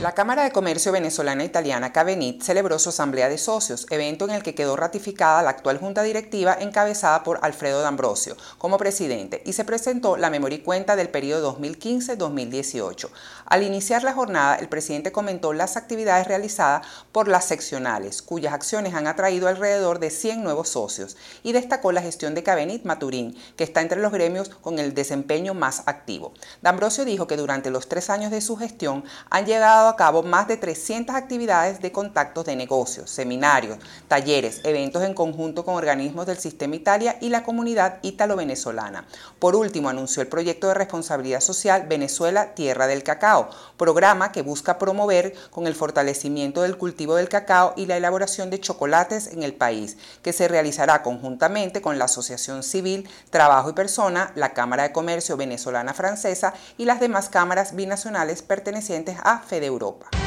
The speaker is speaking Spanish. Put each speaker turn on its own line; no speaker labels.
La Cámara de Comercio Venezolana Italiana Cabenit celebró su asamblea de socios, evento en el que quedó ratificada la actual junta directiva encabezada por Alfredo D'Ambrosio como presidente y se presentó la memoria y cuenta del periodo 2015-2018. Al iniciar la jornada, el presidente comentó las actividades realizadas por las seccionales, cuyas acciones han atraído alrededor de 100 nuevos socios, y destacó la gestión de Cabenit Maturín, que está entre los gremios con el desempeño más activo. D'Ambrosio dijo que durante los 3 años de su gestión han llevado a cabo más de 300 actividades de contactos de negocios, seminarios, talleres, eventos en conjunto con organismos del Sistema Italia y la comunidad ítalo-venezolana. Por último, anunció el proyecto de responsabilidad social Venezuela Tierra del Cacao, programa que busca promover con el fortalecimiento del cultivo del cacao y la elaboración de chocolates en el país, que se realizará conjuntamente con la Asociación Civil Trabajo y Persona, la Cámara de Comercio Venezolana Francesa y las demás cámaras binacionales pertenecientes a FEDEUropa.